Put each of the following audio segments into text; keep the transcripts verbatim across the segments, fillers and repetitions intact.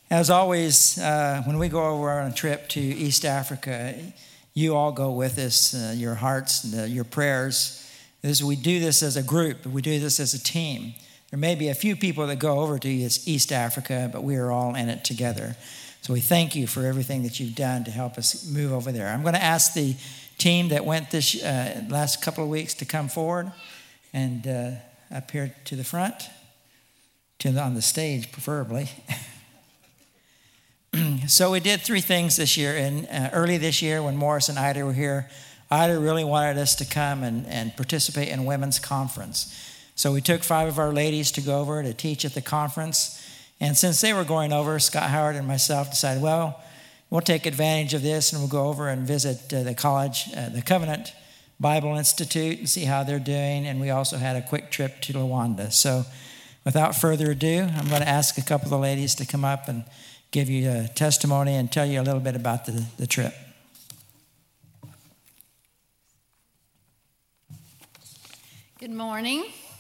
As always, uh, when we go over on a trip to East Africa, you all go with us, uh, your hearts, and, uh, your prayers. As we do this as a group, we do this as a team. There may be a few people that go over to East Africa, but we are all in it together. So we thank you for everything that you've done to help us move over there. I'm going to ask the team that went this uh, last couple of weeks to come forward and uh, up here to the front, to the, on the stage preferably. So we did three things this year. And uh, early this year when Morris and Ida were here, Ida really wanted us to come and, and participate in a women's conference. So we took five of our ladies to go over to teach at the conference. And since they were going over, Scott Howard and myself decided, well, we'll take advantage of this and we'll go over and visit uh, the college, uh, the Covenant Bible Institute, and see how they're doing. And we also had a quick trip to Luanda. So without further ado, I'm going to ask a couple of the ladies to come up and give you a testimony and tell you a little bit about the, the trip. Good morning.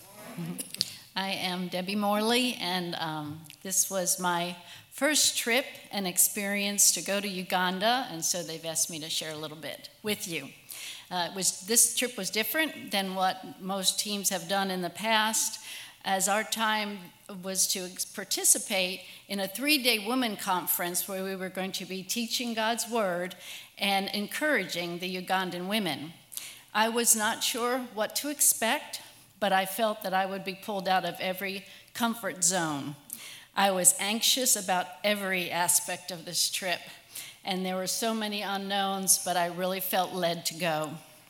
I am Debbie Morley, and um, this was my first trip and experience to go to Uganda, and so they've asked me to share a little bit with you. Uh, it was, this trip was different than what most teams have done in the past, as our time was to participate in a three-day women conference where we were going to be teaching God's Word and encouraging the Ugandan women. I was not sure what to expect, but I felt that I would be pulled out of every comfort zone. I was anxious about every aspect of this trip, and there were so many unknowns, but I really felt led to go.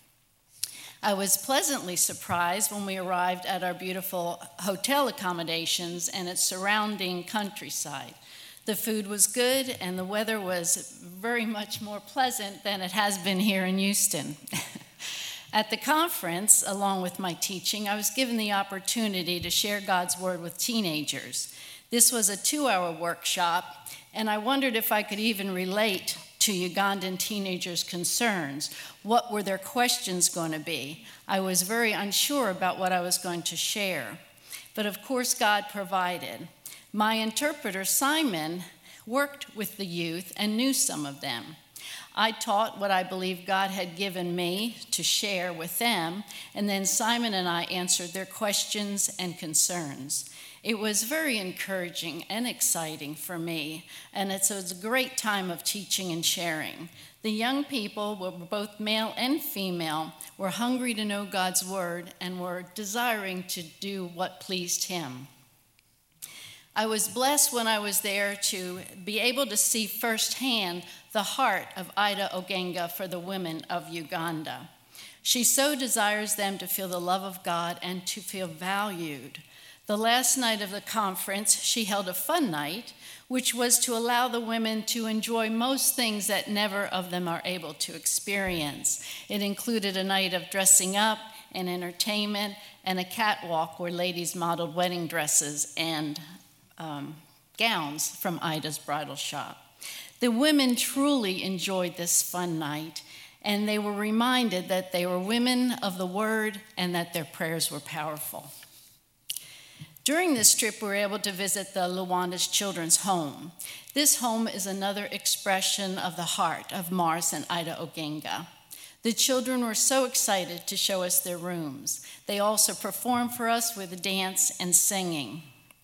I was pleasantly surprised when we arrived at our beautiful hotel accommodations and its surrounding countryside. The food was good, and the weather was very much more pleasant than it has been here in Houston. At the conference, along with my teaching, I was given the opportunity to share God's Word with teenagers. This was a two-hour workshop, and I wondered if I could even relate to Ugandan teenagers' concerns. What were their questions going to be? I was very unsure about what I was going to share. But of course, God provided. My interpreter, Simon, worked with the youth and knew some of them. I taught what I believed God had given me to share with them, and then Simon and I answered their questions and concerns. It was very encouraging and exciting for me, and it was a great time of teaching and sharing. The young people, were both male and female, were hungry to know God's Word and were desiring to do what pleased Him. I was blessed when I was there to be able to see firsthand the heart of Ida Ogenga for the women of Uganda. She so desires them to feel the love of God and to feel valued. The last night of the conference, she held a fun night, which was to allow the women to enjoy most things that never of them are able to experience. It included a night of dressing up and entertainment and a catwalk where ladies modeled wedding dresses and um, gowns from Ida's bridal shop. The women truly enjoyed this fun night, and they were reminded that they were women of the Word and that their prayers were powerful. During this trip, we were able to visit the Luanda's Children's Home. This home is another expression of the heart of Morris and Ida Ogenga. The children were so excited to show us their rooms. They also performed for us with dance and singing.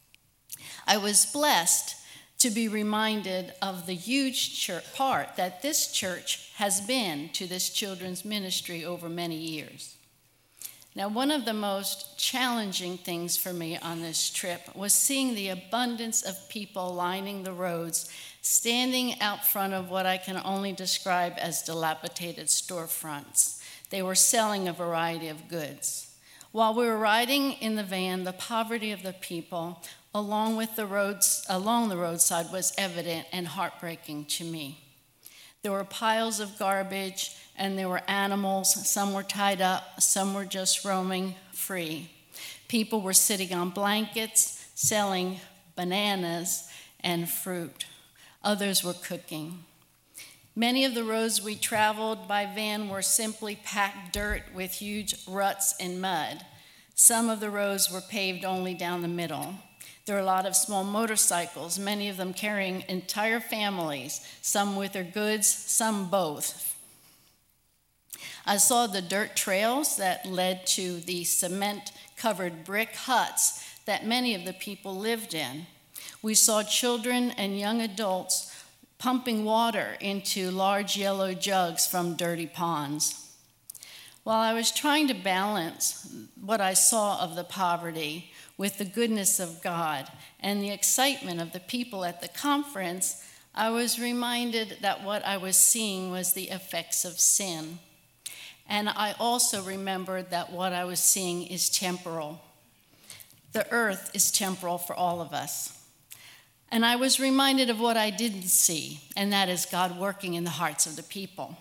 I was blessed to be reminded of the huge church part that this church has been to this children's ministry over many years. Now, one of the most challenging things for me on this trip was seeing the abundance of people lining the roads, standing out front of what I can only describe as dilapidated storefronts. They were selling a variety of goods. While we were riding in the van, the poverty of the people along with the roads, along the roadside was evident and heartbreaking to me. There were piles of garbage, and there were animals. Some were tied up, some were just roaming free. People were sitting on blankets, selling bananas and fruit. Others were cooking. Many of the roads we traveled by van were simply packed dirt with huge ruts and mud. Some of the roads were paved only down the middle. There are a lot of small motorcycles, many of them carrying entire families, some with their goods, some both. I saw the dirt trails that led to the cement-covered brick huts that many of the people lived in. We saw children and young adults pumping water into large yellow jugs from dirty ponds. While I was trying to balance what I saw of the poverty with the goodness of God and the excitement of the people at the conference, I was reminded that what I was seeing was the effects of sin. And I also remembered that what I was seeing is temporal. The earth is temporal for all of us. And I was reminded of what I didn't see, and that is God working in the hearts of the people.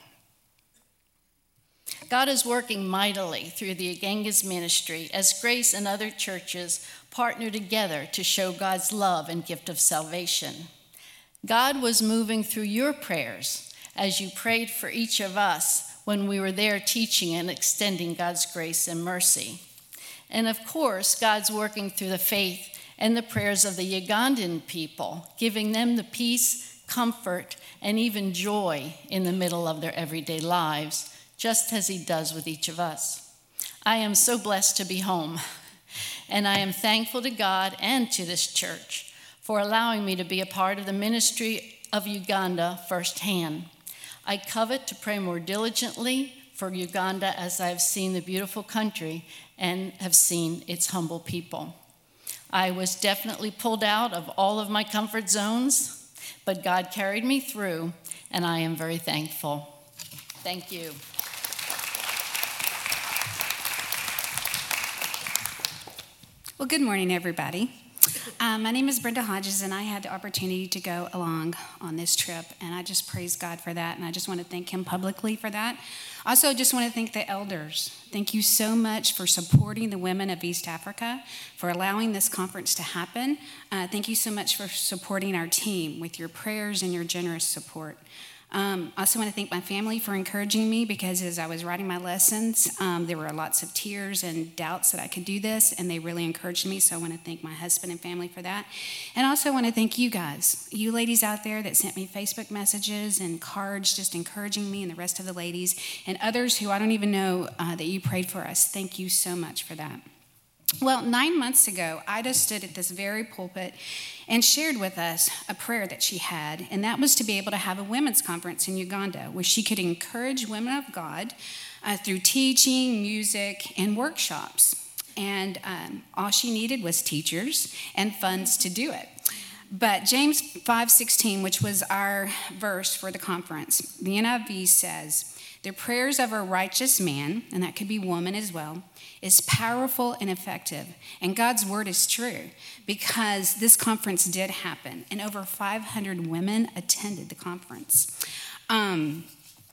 God is working mightily through the Agangas ministry as Grace and other churches partner together to show God's love and gift of salvation. God was moving through your prayers as you prayed for each of us when we were there teaching and extending God's grace and mercy. And of course, God's working through the faith and the prayers of the Ugandan people, giving them the peace, comfort, and even joy in the middle of their everyday lives, just as he does with each of us. I am so blessed to be home, and I am thankful to God and to this church for allowing me to be a part of the ministry of Uganda firsthand. I covet to pray more diligently for Uganda as I have seen the beautiful country and have seen its humble people. I was definitely pulled out of all of my comfort zones, but God carried me through, and I am very thankful. Thank you. Well, good morning, everybody. Um, my name is Brenda Hodges, and I had the opportunity to go along on this trip, and I just praise God for that, and I just want to thank him publicly for that. Also, I just want to thank the elders. Thank you so much for supporting the women of East Africa, for allowing this conference to happen. Uh, thank you so much for supporting our team with your prayers and your generous support. Um, I also want to thank my family for encouraging me, because as I was writing my lessons, um, there were lots of tears and doubts that I could do this, and they really encouraged me, so I want to thank my husband and family for that. And I also want to thank you guys, you ladies out there that sent me Facebook messages and cards just encouraging me, and the rest of the ladies, and others who I don't even know uh, that you prayed for us. Thank you so much for that. Well, nine months ago, Ida stood at this very pulpit and shared with us a prayer that she had, and that was to be able to have a women's conference in Uganda where she could encourage women of God uh, through teaching, music, and workshops. And um, all she needed was teachers and funds to do it. But James five sixteen, which was our verse for the conference, the N I V says, "The prayers of a righteous man," and that could be woman as well, "is powerful and effective." And God's word is true, because this conference did happen, and over five hundred women attended the conference. Um,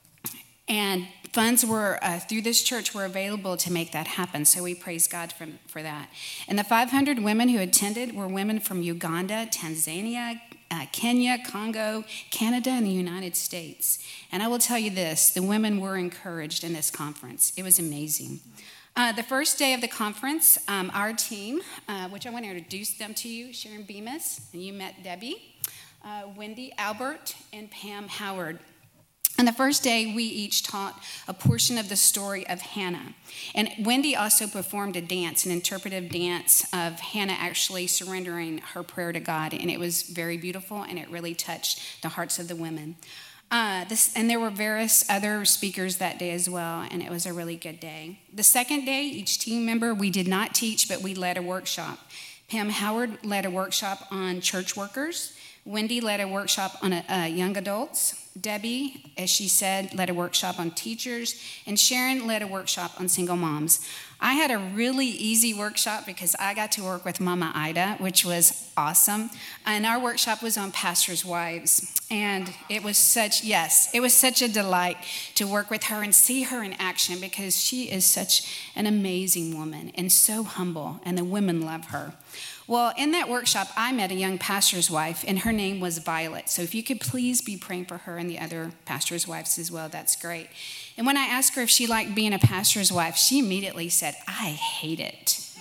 and funds were, uh, through this church, were available to make that happen, so we praise God for, for that. And the five hundred women who attended were women from Uganda, Tanzania, Uh, Kenya, Congo, Canada, and the United States. And I will tell you this, the women were encouraged in this conference. It was amazing. Uh, the first day of the conference, um, our team, uh, which I want to introduce them to you, Sharon Bemis, and you met Debbie, uh, Wendy Albert, and Pam Howard. On the first day, we each taught a portion of the story of Hannah. And Wendy also performed a dance, an interpretive dance of Hannah actually surrendering her prayer to God. And it was very beautiful, and it really touched the hearts of the women. Uh, this, and there were various other speakers that day as well, and it was a really good day. The second day, each team member, we did not teach, but we led a workshop. Pam Howard led a workshop on church workers. Wendy led a workshop on uh, uh, young adults. Debbie, as she said, led a workshop on teachers, and Sharon led a workshop on single moms. I had a really easy workshop because I got to work with Mama Ida, which was awesome. And our workshop was on pastors' wives. And it was such, yes, it was such a delight to work with her and see her in action, because she is such an amazing woman and so humble, and the women love her. Well, in that workshop, I met a young pastor's wife, and her name was Violet. So if you could please be praying for her and the other pastor's wives as well, that's great. And when I asked her if she liked being a pastor's wife, she immediately said, "I hate it."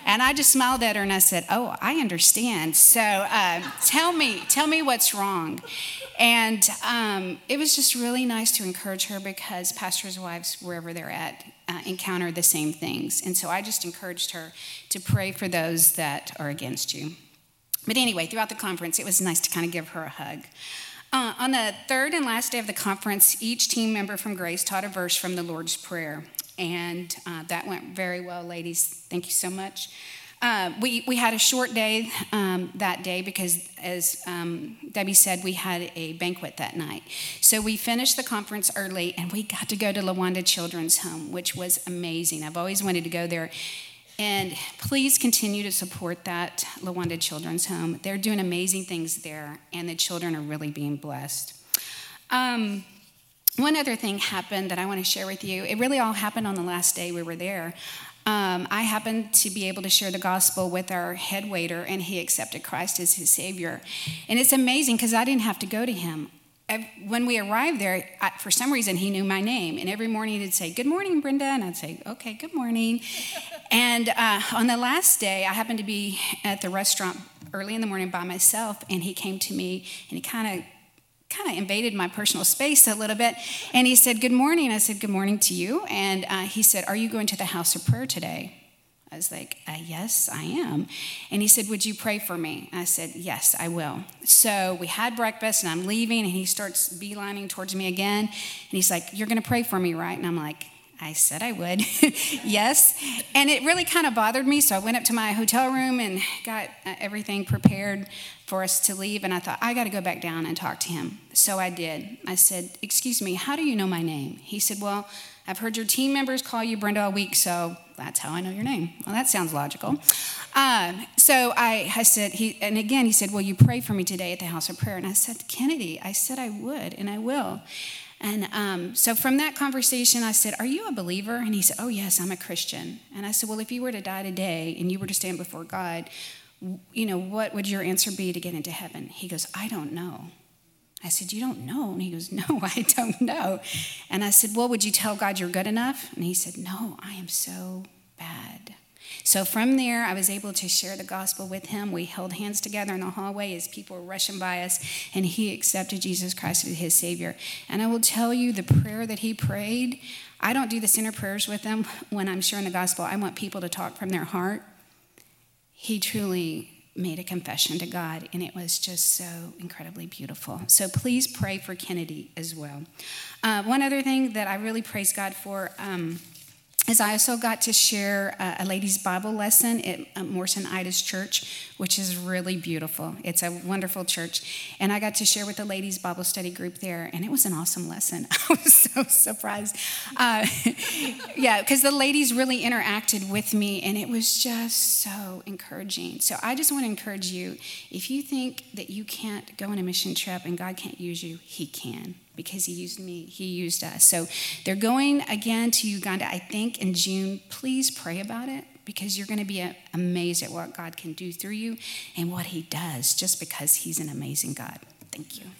And I just smiled at her and I said, oh, I understand. So uh, tell me, tell me what's wrong. And um, it was just really nice to encourage her because pastors' wives, wherever they're at, uh, encounter the same things. And so I just encouraged her to pray for those that are against you. But anyway, throughout the conference, it was nice to kind of give her a hug. Uh, on the third and last day of the conference, each team member from Grace taught a verse from the Lord's Prayer. And uh, that went very well, ladies. Thank you so much. Uh, we, we had a short day um, that day because, as um, Debbie said, we had a banquet that night. So we finished the conference early, and we got to go to Lawanda Children's Home, which was amazing. I've always wanted to go there. And please continue to support that Lawanda Children's Home. They're doing amazing things there, and the children are really being blessed. Um, one other thing happened that I want to share with you. It really all happened on the last day we were there. Um, I happened to be able to share the gospel with our head waiter, and he accepted Christ as his Savior. And it's amazing because I didn't have to go to him. When we arrived there, I, for some reason, he knew my name. And every morning he'd say, good morning, Brenda. And I'd say, okay, good morning. And uh, on the last day, I happened to be at the restaurant early in the morning by myself. And he came to me and he kind of kind of invaded my personal space a little bit. And he said, good morning. I said, good morning to you. And uh, he said, are you going to the house of prayer today? I was like, uh, yes, I am. And he said, would you pray for me? I said, yes, I will. So we had breakfast, and I'm leaving, and he starts beelining towards me again. And he's like, you're going to pray for me, right? And I'm like, I said I would. Yes. And it really kind of bothered me, so I went up to my hotel room and got uh, everything prepared for us to leave. And I thought, I got to go back down and talk to him. So I did. I said, excuse me, how do you know my name? He said, well, I've heard your team members call you Brenda all week, so that's how I know your name. Well, that sounds logical. Um, so I, I said, he, and again, he said, will you pray for me today at the house of prayer? And I said, Kennedy, I said I would, and I will. And um, so from that conversation, I said, are you a believer? And he said, oh, yes, I'm a Christian. And I said, well, if you were to die today and you were to stand before God, you know, what would your answer be to get into heaven? He goes, I don't know. I said, you don't know? And he goes, no, I don't know. And I said, well, would you tell God you're good enough? And he said, no, I am so bad. So from there, I was able to share the gospel with him. We held hands together in the hallway as people were rushing by us, and he accepted Jesus Christ as his Savior. And I will tell you, the prayer that he prayed, I don't do the center prayers with them when I'm sharing the gospel. I want people to talk from their heart. He truly made a confession to God, and it was just so incredibly beautiful. So please pray for Kennedy as well. Uh, one other thing that I really praise God for, um, is I also got to share a, a ladies' Bible lesson at uh, Morrison Ida's church, which is really beautiful. It's a wonderful church. And I got to share with the ladies' Bible study group there, and it was an awesome lesson. I was so surprised. Uh, yeah, because the ladies really interacted with me, and it was just so encouraging. So I just want to encourage you, if you think that you can't go on a mission trip and God can't use you, he can. Because he used me, he used us. So they're going again to Uganda, I think, in June. Please pray about it, because you're going to be amazed at what God can do through you and what he does, just because he's an amazing God. Thank you.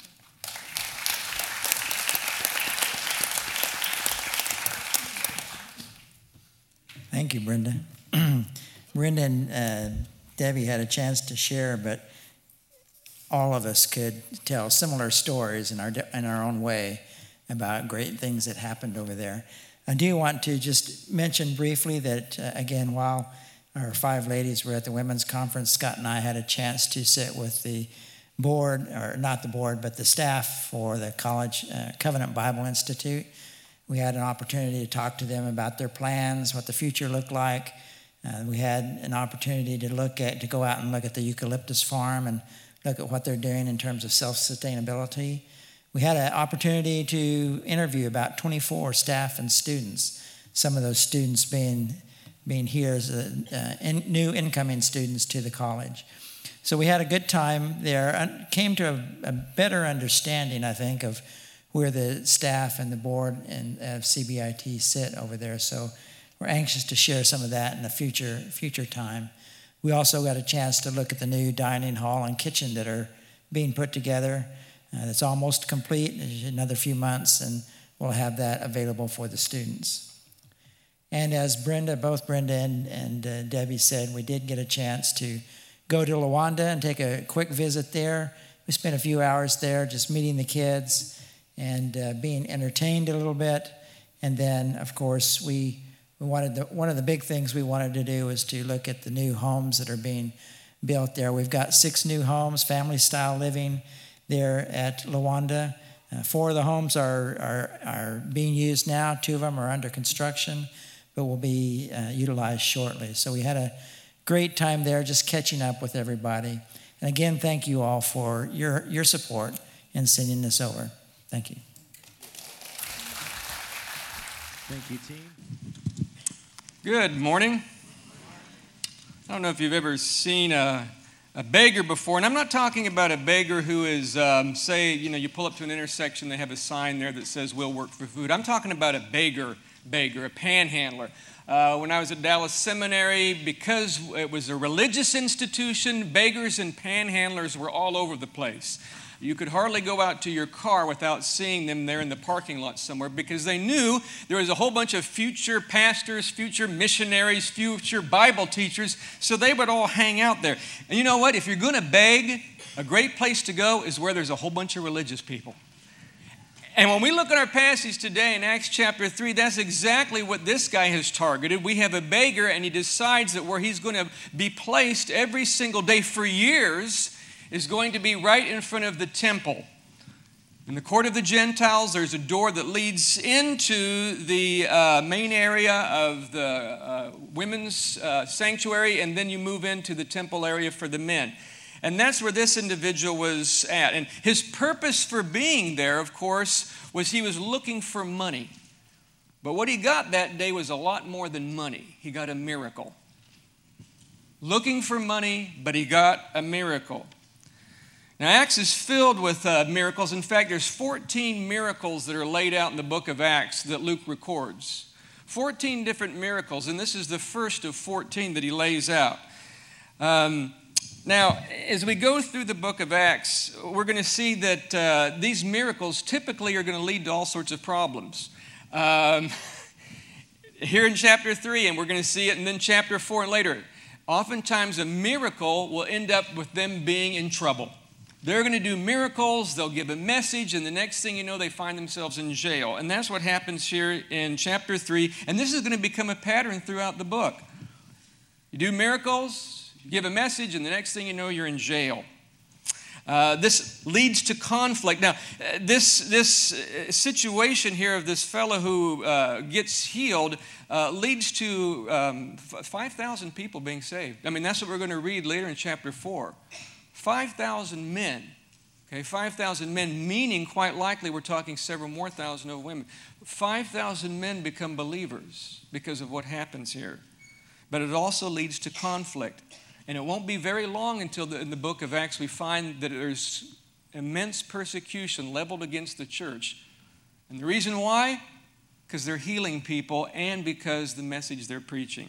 Thank you, Brenda. Brenda and uh, Debbie had a chance to share, but all of us could tell similar stories in our in our own way about great things that happened over there. I do want to just mention briefly that, uh, again, while our five ladies were at the women's conference, Scott and I had a chance to sit with the board, or not the board, but the staff for the College uh, Covenant Bible Institute. We had an opportunity to talk to them about their plans, what the future looked like. Uh, we had an opportunity to look at, to go out and look at the eucalyptus farm and look at what they're doing in terms of self-sustainability. We had an opportunity to interview about twenty-four staff and students, some of those students being, being here as a, uh, in, new incoming students to the college. So we had a good time there and came to a, a better understanding, I think, of where the staff and the board and of C B I T sit over there. So we're anxious to share some of that in a future, future time. We also got a chance to look at the new dining hall and kitchen that are being put together. Uh, it's almost complete. There's another few months, and we'll have that available for the students. And as Brenda, both Brenda and, and uh, Debbie said, we did get a chance to go to Luanda and take a quick visit there. We spent a few hours there just meeting the kids and uh, being entertained a little bit. And then, of course, we, we wanted the, one of the big things we wanted to do was to look at the new homes that are being built there. We've got six new homes, family-style living there at Luanda. Uh, four of the homes are, are, are being used now. Two of them are under construction, but will be uh, utilized shortly. So we had a great time there just catching up with everybody. And again, thank you all for your, your support in sending this over. Thank you. Thank you, team. Good morning. I don't know if you've ever seen a, a beggar before, and I'm not talking about a beggar who is, um, say, you know, you pull up to an intersection, they have a sign there that says, "We'll work for food." I'm talking about a beggar, beggar, a panhandler. Uh, when I was at Dallas Seminary, because it was a religious institution, beggars and panhandlers were all over the place. You could hardly go out to your car without seeing them there in the parking lot somewhere, because they knew there was a whole bunch of future pastors, future missionaries, future Bible teachers, so they would all hang out there. And you know what? If you're going to beg, a great place to go is where there's a whole bunch of religious people. And when we look at our passage today in Acts chapter three, that's exactly what this guy has targeted. We have a beggar, and he decides that where he's going to be placed every single day for years is going to be right in front of the temple. In the court of the Gentiles, there's a door that leads into the uh, main area of the uh, women's uh, sanctuary, and then you move into the temple area for the men. And that's where this individual was at. And his purpose for being there, of course, was he was looking for money. But what he got that day was a lot more than money. He got a miracle. Looking for money, but he got a miracle. Now, Acts is filled with uh, miracles. In fact, there's fourteen miracles that are laid out in the book of Acts that Luke records. fourteen different miracles, and this is the first of fourteen that he lays out. Um, now, as we go through the book of Acts, we're going to see that uh, these miracles typically are going to lead to all sorts of problems. Um, here in chapter three, and we're going to see it, and then chapter four and later, oftentimes a miracle will end up with them being in trouble. They're going to do miracles, they'll give a message, and the next thing you know, they find themselves in jail. And that's what happens here in chapter three, and this is going to become a pattern throughout the book. You do miracles, you give a message, and the next thing you know, you're in jail. Uh, this leads to conflict. Now, uh, this, this situation here of this fellow who uh, gets healed uh, leads to um, five thousand people being saved. I mean, that's what we're going to read later in chapter four. five thousand men, okay, five thousand men, meaning quite likely we're talking several more thousand of women. five thousand men become believers because of what happens here. But it also leads to conflict. And it won't be very long until the, in the book of Acts we find that there's immense persecution leveled against the church. And the reason why? Because they're healing people and because the message they're preaching.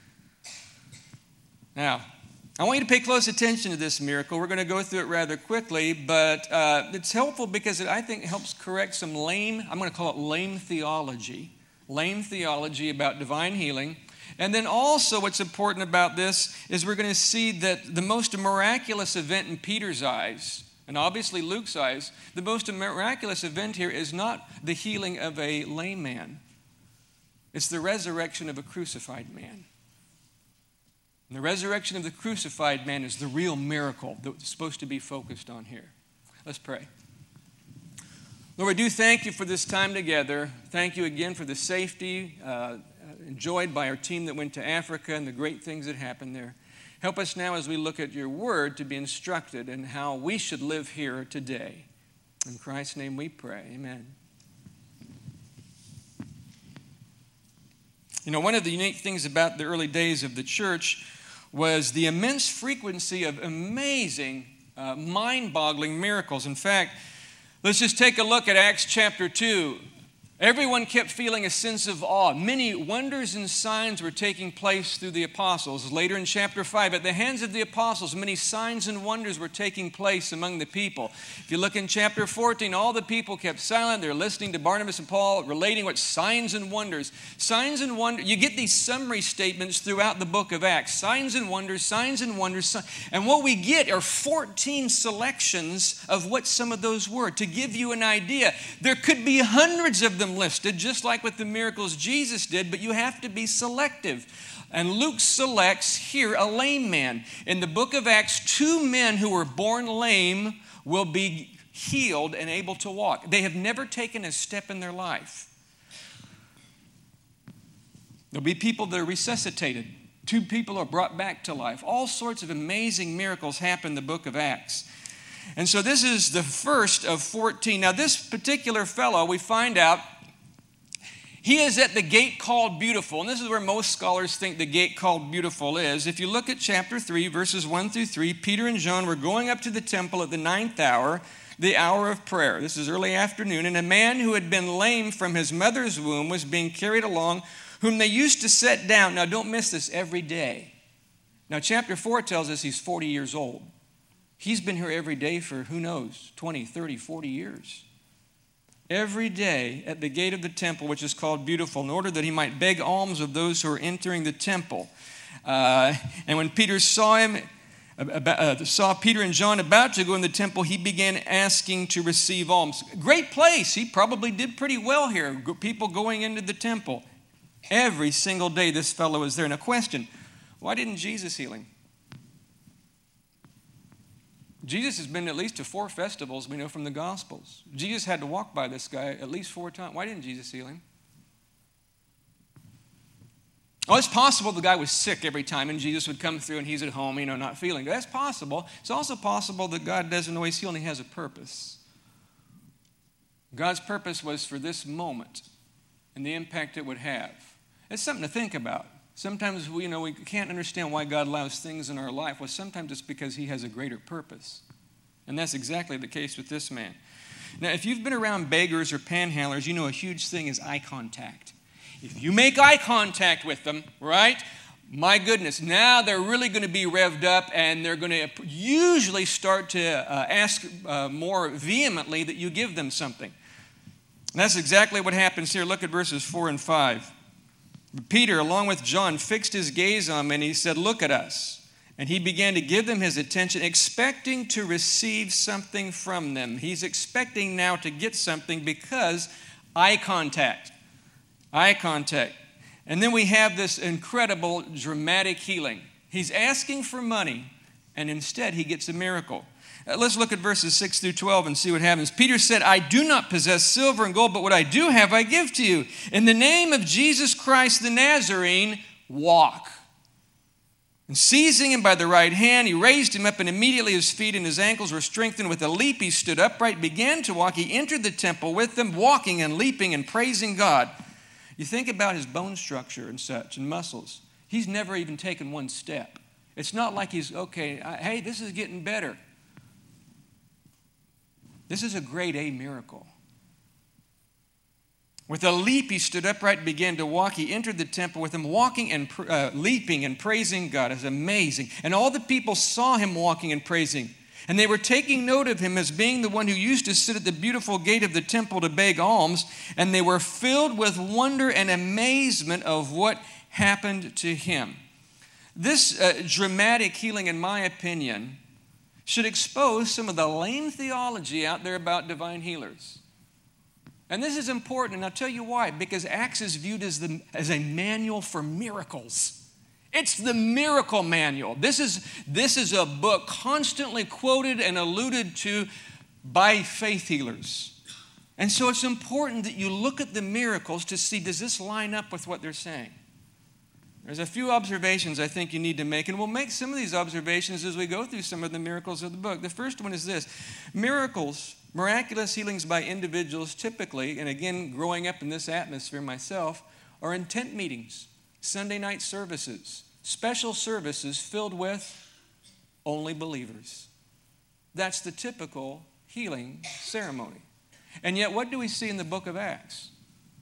Now, I want you to pay close attention to this miracle. We're going to go through it rather quickly, but uh, it's helpful because it, I think, helps correct some lame, I'm going to call it lame theology, lame theology about divine healing. And then also what's important about this is we're going to see that the most miraculous event in Peter's eyes, and obviously Luke's eyes, the most miraculous event here is not the healing of a lame man. It's the resurrection of a crucified man. And the resurrection of the crucified man is the real miracle that's supposed to be focused on here. Let's pray. Lord, we do thank you for this time together. Thank you again for the safety uh, enjoyed by our team that went to Africa and the great things that happened there. Help us now as we look at your word to be instructed in how we should live here today. In Christ's name we pray. Amen. You know, one of the unique things about the early days of the church was the immense frequency of amazing, uh, mind-boggling miracles. In fact, let's just take a look at Acts chapter two. Everyone kept feeling a sense of awe. Many wonders and signs were taking place through the apostles. Later in chapter five, at the hands of the apostles, many signs and wonders were taking place among the people. If you look in chapter fourteen, all the people kept silent. They're listening to Barnabas and Paul relating what signs and wonders. Signs and wonders. You get these summary statements throughout the book of Acts. Signs and wonders, signs and wonders. And what we get are fourteen selections of what some of those were. To give you an idea, there could be hundreds of them listed, just like with the miracles Jesus did, but you have to be selective. And Luke selects here a lame man. In the book of Acts, two men who were born lame will be healed and able to walk. They have never taken a step in their life. There'll be people that are resuscitated. Two people are brought back to life. All sorts of amazing miracles happen in the book of Acts. And so this is the first of fourteen. Now this particular fellow, we find out, he is at the gate called Beautiful. And this is where most scholars think the gate called Beautiful is. If you look at chapter three, verses one through three, Peter and John were going up to the temple at the ninth hour, the hour of prayer. This is early afternoon. And a man who had been lame from his mother's womb was being carried along, whom they used to set down. Now don't miss this, every day. Now chapter four tells us he's forty years old. He's been here every day for, who knows, twenty, thirty, forty years. Every day at the gate of the temple, which is called Beautiful, in order that he might beg alms of those who are entering the temple. Uh, and when Peter saw him, uh, uh, saw Peter and John about to go in the temple, he began asking to receive alms. Great place. He probably did pretty well here. People going into the temple. Every single day this fellow was there. And a question, why didn't Jesus heal him? Jesus has been at least to four festivals, we know from the Gospels. Jesus had to walk by this guy at least four times. Why didn't Jesus heal him? Oh, it's possible the guy was sick every time and Jesus would come through and he's at home, you know, not feeling good. That's possible. It's also possible that God doesn't always heal and he has a purpose. God's purpose was for this moment and the impact it would have. It's something to think about. Sometimes we, you know, we can't understand why God allows things in our life. Well, sometimes it's because he has a greater purpose. And that's exactly the case with this man. Now, if you've been around beggars or panhandlers, you know a huge thing is eye contact. If you make eye contact with them, right, my goodness, now they're really going to be revved up and they're going to usually start to uh, ask uh, more vehemently that you give them something. And that's exactly what happens here. Look at verses four and five. Peter, along with John, fixed his gaze on him and he said, "Look at us." And he began to give them his attention, expecting to receive something from them. He's expecting now to get something because eye contact. Eye contact. And then we have this incredible dramatic healing. He's asking for money, and instead he gets a miracle. Uh, let's look at verses six through twelve and see what happens. Peter said, "I do not possess silver and gold, but what I do have I give to you. In the name of Jesus Christ the Nazarene, walk." And seizing him by the right hand, he raised him up, and immediately his feet and his ankles were strengthened. With a leap he stood upright, began to walk. He entered the temple with them, walking and leaping and praising God. You think about his bone structure and such and muscles. He's never even taken one step. It's not like he's, okay, I, hey, this is getting better. This is a grade A miracle. With a leap, he stood upright and began to walk. He entered the temple with him, walking and uh, leaping and praising God. It's amazing. And all the people saw him walking and praising. And they were taking note of him as being the one who used to sit at the beautiful gate of the temple to beg alms. And they were filled with wonder and amazement of what happened to him. This uh, dramatic healing, in my opinion, should expose some of the lame theology out there about divine healers. And this is important, and I'll tell you why. Because Acts is viewed as, the, as a manual for miracles. It's the miracle manual. This is, this is a book constantly quoted and alluded to by faith healers. And so it's important that you look at the miracles to see, does this line up with what they're saying? There's a few observations I think you need to make, and we'll make some of these observations as we go through some of the miracles of the book. The first one is this. Miracles, miraculous healings by individuals typically, and again, growing up in this atmosphere myself, are in tent meetings, Sunday night services, special services filled with only believers. That's the typical healing ceremony. And yet, what do we see in the book of Acts?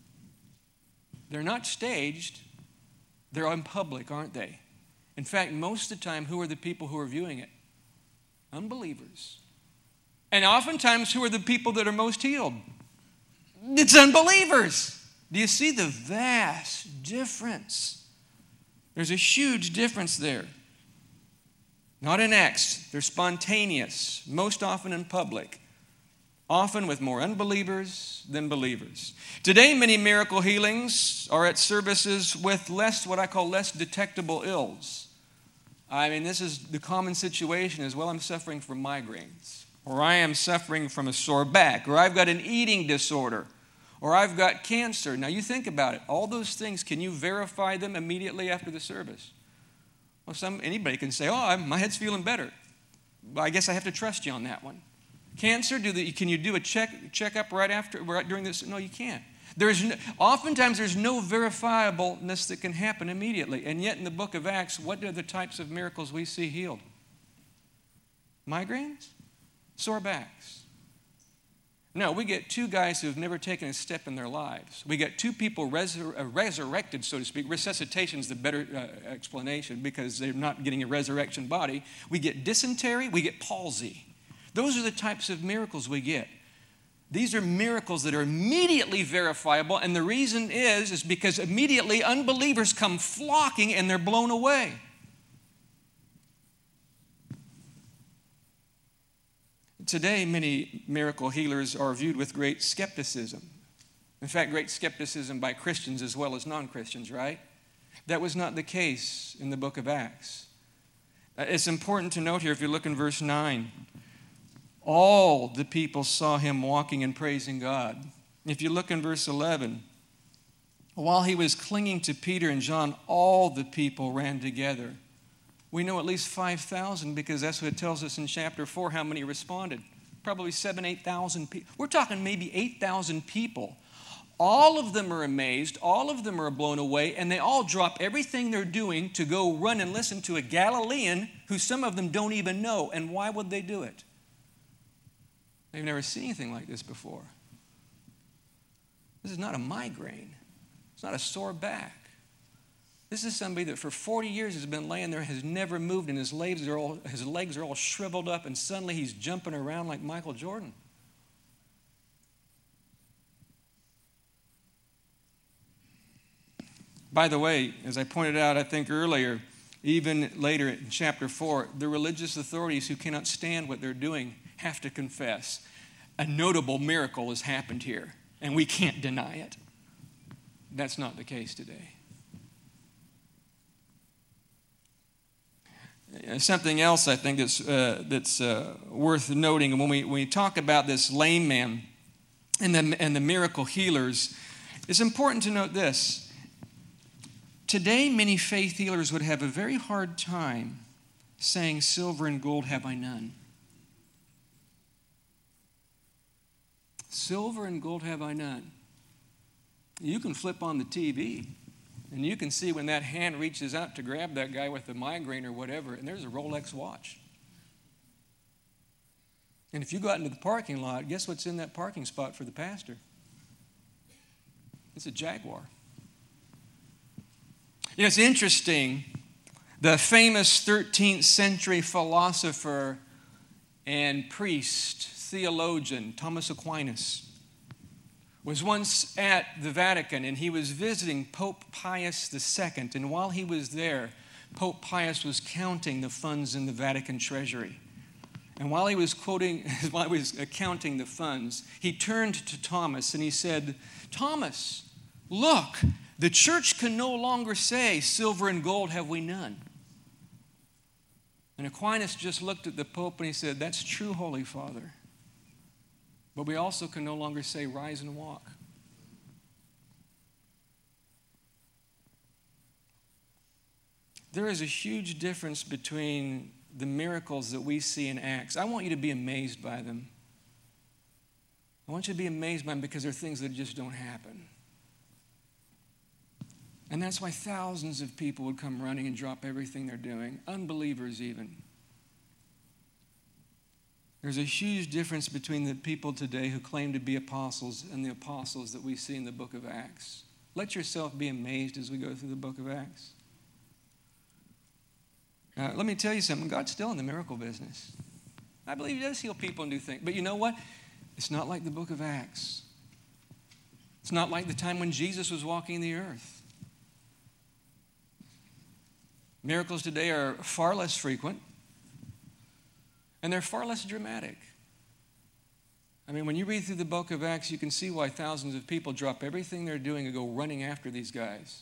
They're not staged. They're in public, aren't they? In fact, most of the time, who are the people who are viewing it? Unbelievers. And oftentimes, who are the people that are most healed? It's unbelievers. Do you see the vast difference? There's a huge difference there. Not in acts. They're spontaneous, most often in public, often with more unbelievers than believers. Today, many miracle healings are at services with less, what I call less detectable ills. I mean, this is the common situation as well. I'm suffering from migraines, or I am suffering from a sore back, or I've got an eating disorder, or I've got cancer. Now, you think about it. All those things, can you verify them immediately after the service? Well, some anybody can say, oh, I'm, my head's feeling better. Well, I guess I have to trust you on that one. Cancer, do the, can you do a check checkup right after, right during this? No, you can't. There's no, oftentimes there's no verifiableness that can happen immediately. And yet in the book of Acts, what are the types of miracles we see healed? Migraines? Sore backs. No, we get two guys who have never taken a step in their lives. We get two people resur- uh, resurrected, so to speak. Resuscitation is the better uh, explanation because they're not getting a resurrection body. We get dysentery, we get palsy. Those are the types of miracles we get. These are miracles that are immediately verifiable, and the reason is, is because immediately unbelievers come flocking and they're blown away. Today, many miracle healers are viewed with great skepticism. In fact, great skepticism by Christians as well as non-Christians, right? That was not the case in the book of Acts. It's important to note here, if you look in verse nine, all the people saw him walking and praising God. If you look in verse eleven, while he was clinging to Peter and John, all the people ran together. We know at least five thousand because that's what it tells us in chapter four how many responded. Probably seven, eight thousand people. We're talking maybe eight thousand people. All of them are amazed. All of them are blown away. And they all drop everything they're doing to go run and listen to a Galilean who some of them don't even know. And why would they do it? They've never seen anything like this before. This is not a migraine. It's not a sore back. This is somebody that for forty years has been laying there, has never moved, and his legs are all, his legs are all shriveled up, and suddenly he's jumping around like Michael Jordan. By the way, as I pointed out, I think earlier, even later in chapter four, the religious authorities who cannot stand what they're doing have to confess a notable miracle has happened here, and we can't deny it. That's not the case today. Something else I think that's, uh, that's uh, worth noting when we, when we talk about this lame man and the, and the miracle healers, it's important to note this. Today, many faith healers would have a very hard time saying, silver and gold have I none. Silver and gold have I none. You can flip on the T V and you can see when that hand reaches out to grab that guy with the migraine or whatever, and there's a Rolex watch. And if you go out into the parking lot, guess what's in that parking spot for the pastor? It's a Jaguar. You know, it's interesting. The famous thirteenth century philosopher and priest, theologian, Thomas Aquinas, was once at the Vatican, and he was visiting Pope Pius the Second. And while he was there, Pope Pius was counting the funds in the Vatican treasury. And while he was quoting, while he was counting the funds, he turned to Thomas and he said, Thomas, look, the church can no longer say, silver and gold have we none. And Aquinas just looked at the Pope and he said, that's true, Holy Father. But we also can no longer say, rise and walk. There is a huge difference between the miracles that we see in Acts. I want you to be amazed by them. I want you to be amazed by them because they're things that just don't happen. And that's why thousands of people would come running and drop everything they're doing, unbelievers even. There's a huge difference between the people today who claim to be apostles and the apostles that we see in the book of Acts. Let yourself be amazed as we go through the book of Acts. Now, let me tell you something. God's still in the miracle business. I believe he does heal people and do things. But you know what? It's not like the book of Acts. It's not like the time when Jesus was walking the earth. Miracles today are far less frequent, and they're far less dramatic. I mean, when you read through the book of Acts, you can see why thousands of people drop everything they're doing and go running after these guys.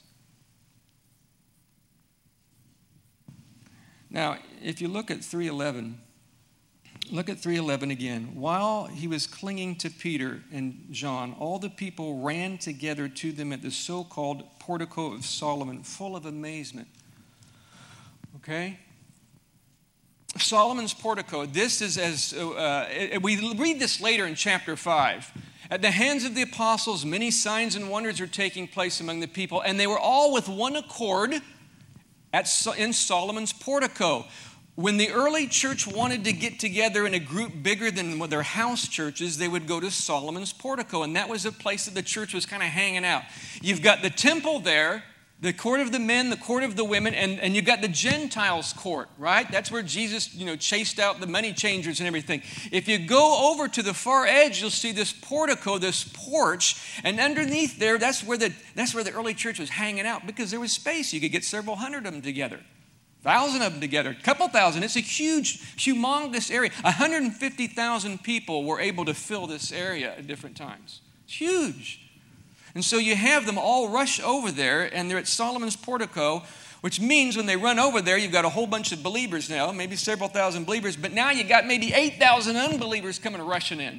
Now, if you look at three eleven, look at three eleven again. While he was clinging to Peter and John, all the people ran together to them at the so-called portico of Solomon, full of amazement. Okay? Solomon's portico, this is as, uh, we read this later in chapter five. At the hands of the apostles, many signs and wonders are taking place among the people, and they were all with one accord at, in Solomon's portico. When the early church wanted to get together in a group bigger than their house churches, they would go to Solomon's portico, and that was a place that the church was kind of hanging out. You've got the temple there, the court of the men, the court of the women, and, and you've got the Gentiles' court, right? That's where Jesus, you know, chased out the money changers and everything. If you go over to the far edge, you'll see this portico, this porch, and underneath there, that's where the that's where the early church was hanging out because there was space. You could get several hundred of them together, thousand of them together, a couple thousand. It's a huge, humongous area. one hundred fifty thousand people were able to fill this area at different times. It's huge. And so you have them all rush over there, and they're at Solomon's portico, which means when they run over there, you've got a whole bunch of believers now, maybe several thousand believers, but now you got maybe eight thousand unbelievers coming rushing in.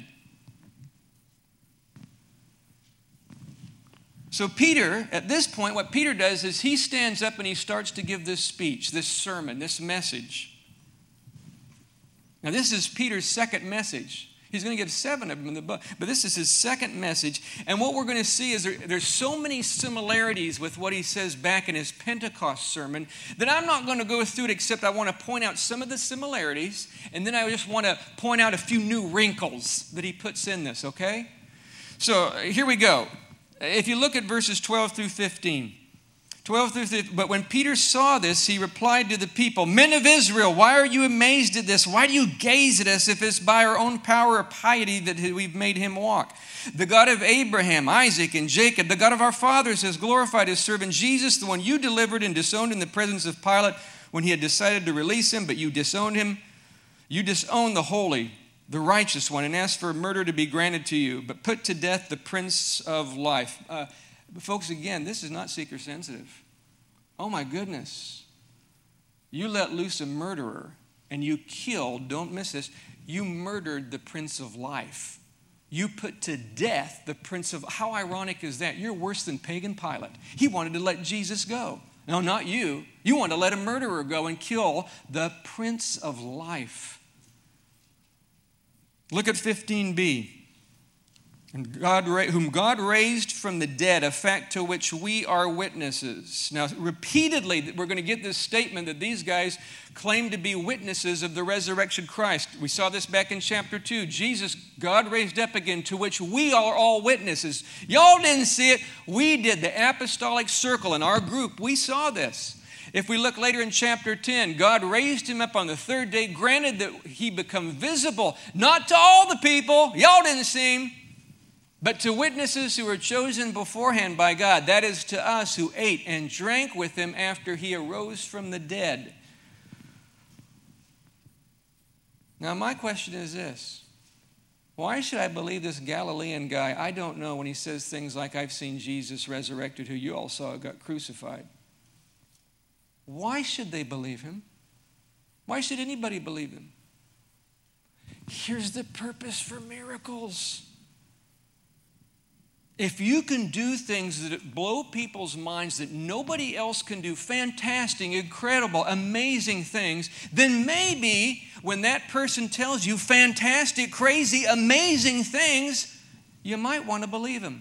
So Peter, at this point, what Peter does is he stands up and he starts to give this speech, this sermon, this message. Now this is Peter's second message. He's going to give seven of them in the book, but this is his second message. And what we're going to see is there, there's so many similarities with what he says back in his Pentecost sermon that I'm not going to go through it, except I want to point out some of the similarities, and then I just want to point out a few new wrinkles that he puts in this, okay? So here we go. If you look at verses twelve through fifteen, twelve through fifteen, but when Peter saw this, he replied to the people, "Men of Israel, why are you amazed at this? Why do you gaze at us if it's by our own power or piety that we've made him walk? The God of Abraham, Isaac, and Jacob, the God of our fathers, has glorified his servant Jesus, the one you delivered and disowned in the presence of Pilate when he had decided to release him, but you disowned him. You disowned the holy, the righteous one, and asked for murder to be granted to you, but put to death the Prince of Life." Uh, But folks, again, this is not seeker sensitive. Oh my goodness. You let loose a murderer and you killed, don't miss this, you murdered the Prince of Life. You put to death the Prince of, how ironic is that? You're worse than pagan Pilate. He wanted to let Jesus go. No, not you. You wanted to let a murderer go and kill the Prince of Life. Look at fifteen b. And God, whom God raised from the dead, a fact to which we are witnesses. Now, repeatedly, we're going to get this statement that these guys claim to be witnesses of the resurrection Christ. We saw this back in chapter two. Jesus, God raised up again, to which we are all witnesses. Y'all didn't see it. We did. The apostolic circle in our group, we saw this. If we look later in chapter ten, God raised him up on the third day, granted that he become visible, not to all the people. Y'all didn't see him. But to witnesses who were chosen beforehand by God, that is to us who ate and drank with him after he arose from the dead. Now, my question is this. Why should I believe this Galilean guy? I don't know, when he says things like, "I've seen Jesus resurrected, who you all saw got crucified." Why should they believe him? Why should anybody believe him? Here's the purpose for miracles. If you can do things that blow people's minds that nobody else can do, fantastic, incredible, amazing things, then maybe when that person tells you fantastic, crazy, amazing things, you might want to believe him.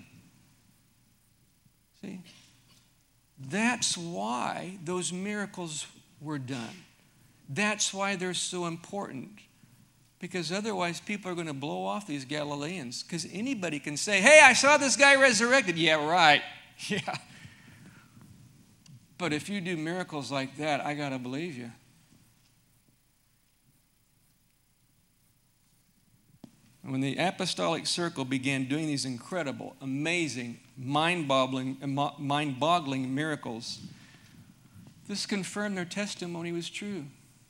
See? That's why those miracles were done. That's why they're so important. Because otherwise people are going to blow off these Galileans. Because anybody can say, "Hey, I saw this guy resurrected." Yeah, right. Yeah, But if you do miracles like that, I got to believe you. When the apostolic circle began doing these incredible, amazing, mind-boggling, mind-boggling miracles, this confirmed their testimony was true.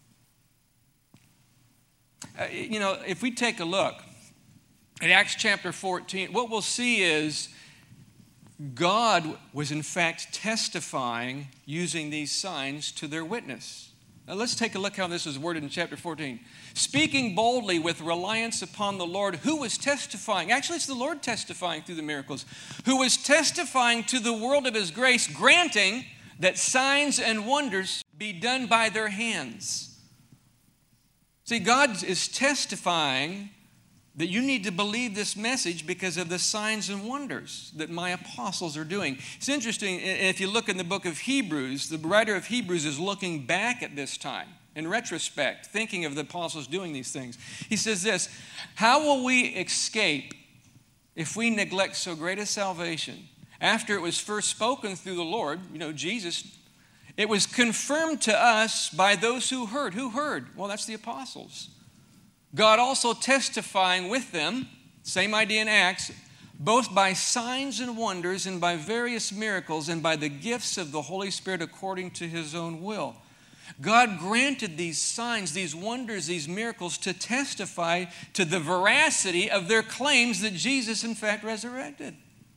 Uh, you know, if we take a look at Acts chapter fourteen, what we'll see is God was in fact testifying using these signs to their witness. Now let's take a look how this is worded in chapter fourteen. Speaking boldly with reliance upon the Lord, who was testifying. Actually, it's the Lord testifying through the miracles. Who was testifying to the world of his grace, granting that signs and wonders be done by their hands. See, God is testifying that you need to believe this message because of the signs and wonders that my apostles are doing. It's interesting, if you look in the book of Hebrews, the writer of Hebrews is looking back at this time, in retrospect, thinking of the apostles doing these things. He says this, how will we escape if we neglect so great a salvation? After it was first spoken through the Lord, you know, Jesus, it was confirmed to us by those who heard. Who heard? Well, that's the apostles. God also testifying with them, same idea in Acts, both by signs and wonders and by various miracles and by the gifts of the Holy Spirit according to his own will. God granted these signs, these wonders, these miracles to testify to the veracity of their claims that Jesus in fact resurrected.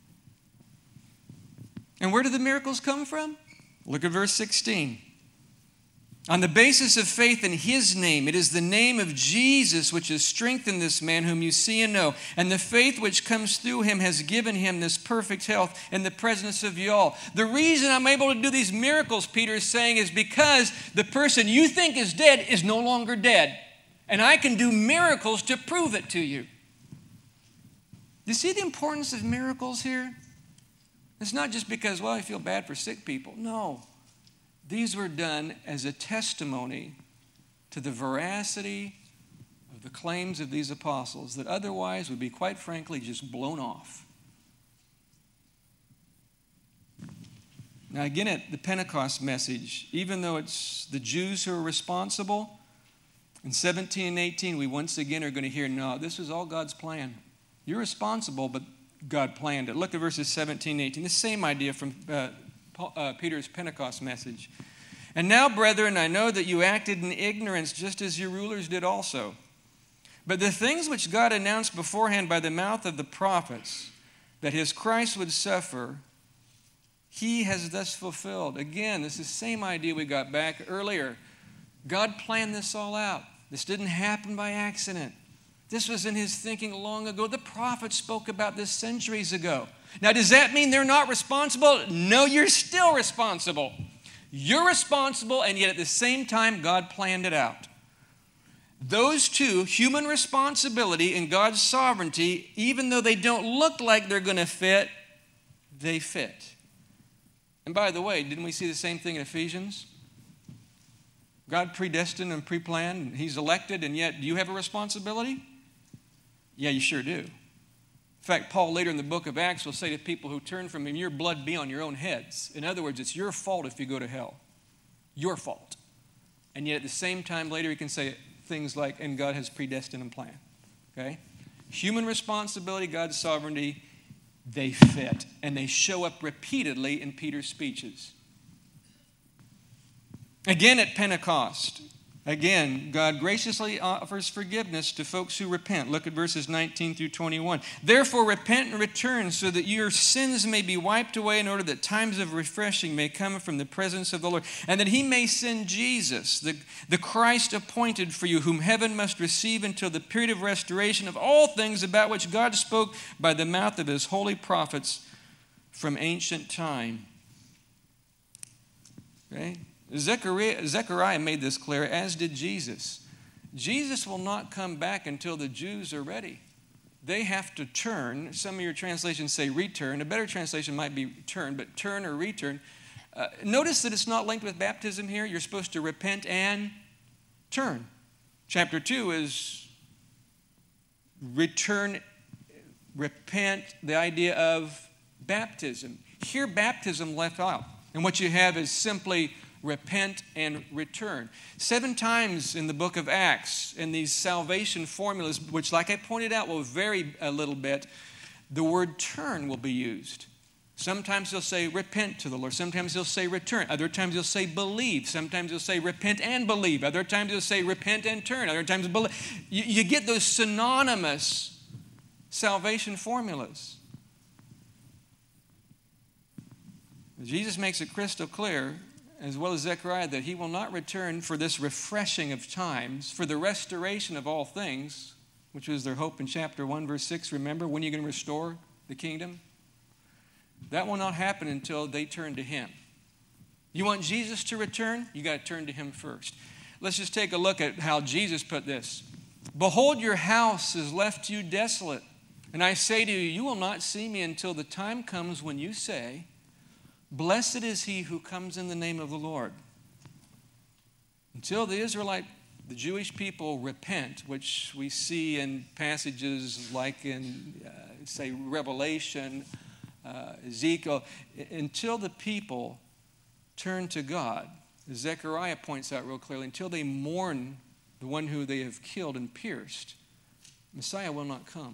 And where did the miracles come from? Look at verse sixteen. On the basis of faith in his name, it is the name of Jesus which has strengthened this man whom you see and know. And the faith which comes through him has given him this perfect health in the presence of you all. The reason I'm able to do these miracles, Peter is saying, is because the person you think is dead is no longer dead. And I can do miracles to prove it to you. Do you see the importance of miracles here? It's not just because, well, I feel bad for sick people. No. These were done as a testimony to the veracity of the claims of these apostles that otherwise would be, quite frankly, just blown off. Now, again, at the Pentecost message, even though it's the Jews who are responsible, in seventeen and eighteen, we once again are going to hear, no, this is all God's plan. You're responsible, but God planned it. Look at verses seventeen and eighteen. The same idea from uh, Paul, uh, Peter's Pentecost message. And now, brethren, I know that you acted in ignorance just as your rulers did also. But the things which God announced beforehand by the mouth of the prophets, that his Christ would suffer, he has thus fulfilled. Again, this is the same idea we got back earlier. God planned this all out. This didn't happen by accident. This was in his thinking long ago. The prophets spoke about this centuries ago. Now, does that mean they're not responsible? No, you're still responsible. You're responsible, and yet at the same time, God planned it out. Those two, human responsibility and God's sovereignty, even though they don't look like they're going to fit, they fit. And by the way, didn't we see the same thing in Ephesians? God predestined and pre-planned, and he's elected, and yet do you have a responsibility? Yeah, you sure do. In fact, Paul later in the book of Acts will say to people who turn from him, your blood be on your own heads. In other words, it's your fault if you go to hell. Your fault. And yet at the same time later he can say things like, and God has predestined and planned. Okay? Human responsibility, God's sovereignty, they fit. And they show up repeatedly in Peter's speeches. Again at Pentecost, again, God graciously offers forgiveness to folks who repent. Look at verses nineteen through twenty-one. Therefore repent and return so that your sins may be wiped away in order that times of refreshing may come from the presence of the Lord, and that he may send Jesus, the, the Christ appointed for you, whom heaven must receive until the period of restoration of all things about which God spoke by the mouth of his holy prophets from ancient time. Okay? Zechariah, Zechariah made this clear, as did Jesus. Jesus will not come back until the Jews are ready. They have to turn. Some of your translations say return. A better translation might be turn, but turn or return. Uh, notice that it's not linked with baptism here. You're supposed to repent and turn. Chapter two is return, repent, the idea of baptism. Here, baptism left out. And what you have is simply repent and return. Seven times in the book of Acts, in these salvation formulas, which like I pointed out will vary a little bit, the word turn will be used. Sometimes he'll say repent to the Lord. Sometimes he'll say return. Other times he'll say believe. Sometimes he'll say repent and believe. Other times he'll say repent and turn. Other times believe. You, you get those synonymous salvation formulas. Jesus makes it crystal clear, as well as Zechariah, that he will not return for this refreshing of times, for the restoration of all things, which was their hope in chapter one, verse six. Remember, when are you going to restore the kingdom? That will not happen until they turn to him. You want Jesus to return? You got to turn to him first. Let's just take a look at how Jesus put this. Behold, your house is left you desolate. And I say to you, you will not see me until the time comes when you say, blessed is he who comes in the name of the Lord. Until the Israelite, the Jewish people repent, which we see in passages like in, uh, say, Revelation, uh, Ezekiel, until the people turn to God, as Zechariah points out real clearly, until they mourn the one who they have killed and pierced, Messiah will not come.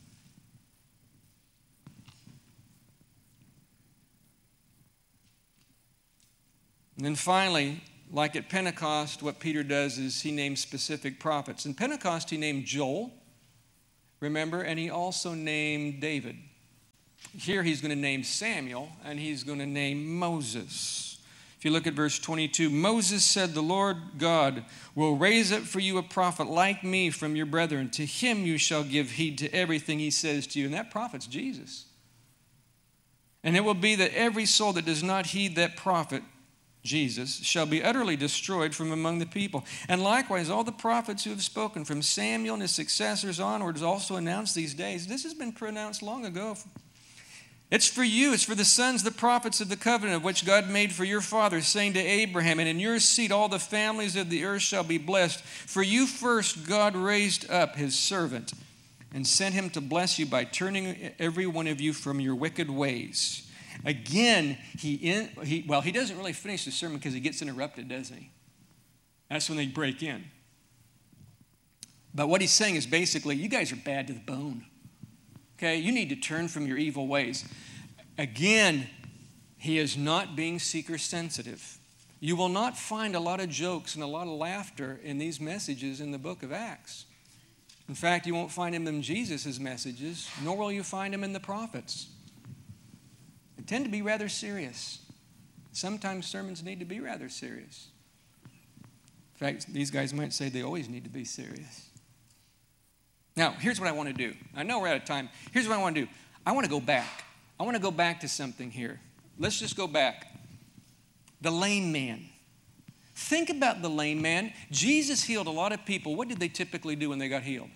And then finally, like at Pentecost, what Peter does is he names specific prophets. In Pentecost, he named Joel, remember, and he also named David. Here he's going to name Samuel, and he's going to name Moses. If you look at verse twenty-two, Moses said, the Lord God will raise up for you a prophet like me from your brethren. To him you shall give heed to everything he says to you. And that prophet's Jesus. And it will be that every soul that does not heed that prophet, Jesus, shall be utterly destroyed from among the people. And likewise, all the prophets who have spoken from Samuel and his successors onwards also announced these days. This has been pronounced long ago. It's for you, it's for the sons, the prophets of the covenant, which God made for your fathers, saying to Abraham, and in your seed all the families of the earth shall be blessed. For you first God raised up his servant and sent him to bless you by turning every one of you from your wicked ways. Again, he, in, he well, he doesn't really finish the sermon because he gets interrupted, doesn't he? That's when they break in. But what he's saying is basically, you guys are bad to the bone. Okay, you need to turn from your evil ways. Again, he is not being seeker sensitive. You will not find a lot of jokes and a lot of laughter in these messages in the book of Acts. In fact, you won't find him in Jesus' messages, nor will you find him in the prophets. They tend to be rather serious. Sometimes sermons need to be rather serious. In fact, these guys might say they always need to be serious. Now, here's what I want to do. I know we're out of time. Here's what I want to do. I want to go back. I want to go back to something here. Let's just go back. The lame man. Think about the lame man. Jesus healed a lot of people. What did they typically do when they got healed?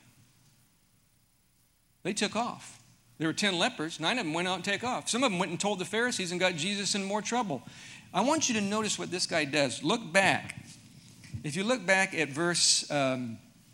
They took off. There were ten lepers. Nine of them went out and take off. Some of them went and told the Pharisees and got Jesus in more trouble. I want you to notice what this guy does. Look back. If you look back at verse um,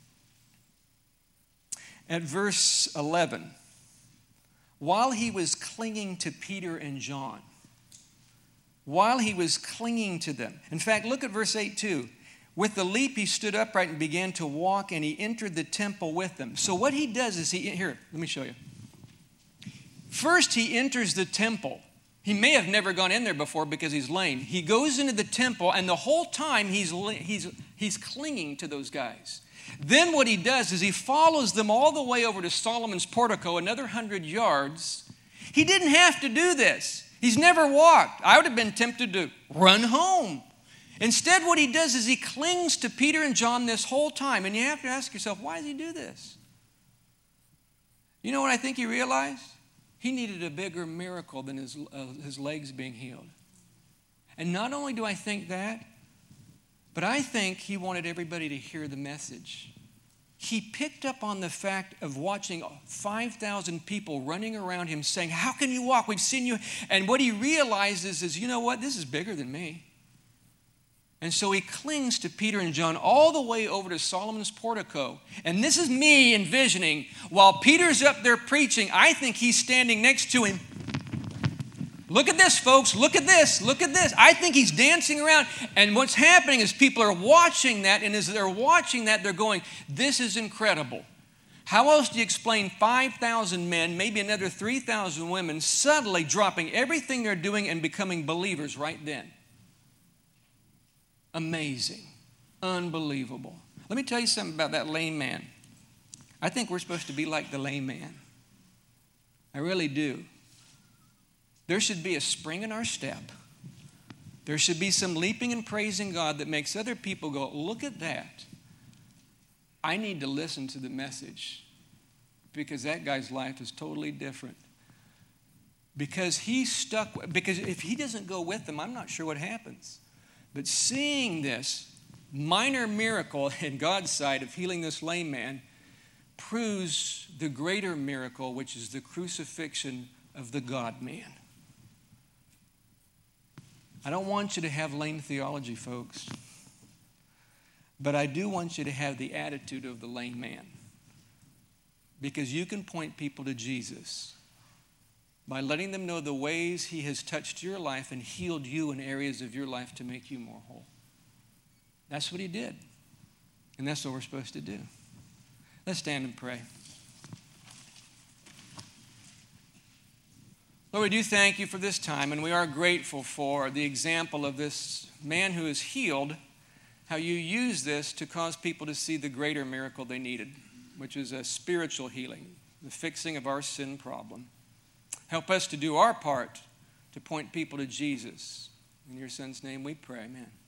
at verse eleven, while he was clinging to Peter and John, while he was clinging to them. In fact, look at verse eight too. With the leap, he stood upright and began to walk, and he entered the temple with them. So what he does is he, here, let me show you. First, he enters the temple. He may have never gone in there before because he's lame. He goes into the temple, and the whole time he's, he's, he's clinging to those guys. Then what he does is he follows them all the way over to Solomon's portico, another hundred yards. He didn't have to do this. He's never walked. I would have been tempted to run home. Instead, what he does is he clings to Peter and John this whole time. And you have to ask yourself, why does he do this? You know what I think he realized? He needed a bigger miracle than his, uh, his legs being healed. And not only do I think that, but I think he wanted everybody to hear the message. He picked up on the fact of watching five thousand people running around him saying, how can you walk? We've seen you. And what he realizes is, you know what? This is bigger than me. And so he clings to Peter and John all the way over to Solomon's portico. And this is me envisioning, while Peter's up there preaching, I think he's standing next to him, Look at this, folks. Look at this. Look at this. I think he's dancing around. And what's happening is people are watching that, and as they're watching that, they're going, this is incredible. How else do you explain five thousand men, maybe another three thousand women, suddenly dropping everything they're doing and becoming believers right then? Amazing. Unbelievable. Let me tell you something about that lame man. I think we're supposed to be like the lame man. I really do. There should be a spring in our step. There should be some leaping and praising God that makes other people go, look at that. I need to listen to the message because that guy's life is totally different. Because he's stuck, because if he doesn't go with them, I'm not sure what happens. But seeing this minor miracle in God's sight of healing this lame man proves the greater miracle, which is the crucifixion of the God-man. I don't want you to have lame theology, folks. But I do want you to have the attitude of the lame man. Because you can point people to Jesus by letting them know the ways he has touched your life and healed you in areas of your life to make you more whole. That's what he did. And that's what we're supposed to do. Let's stand and pray. Lord, we do thank you for this time, and we are grateful for the example of this man who is healed, how you use this to cause people to see the greater miracle they needed, which is a spiritual healing, the fixing of our sin problem. Help us to do our part to point people to Jesus. In your Son's name we pray, amen.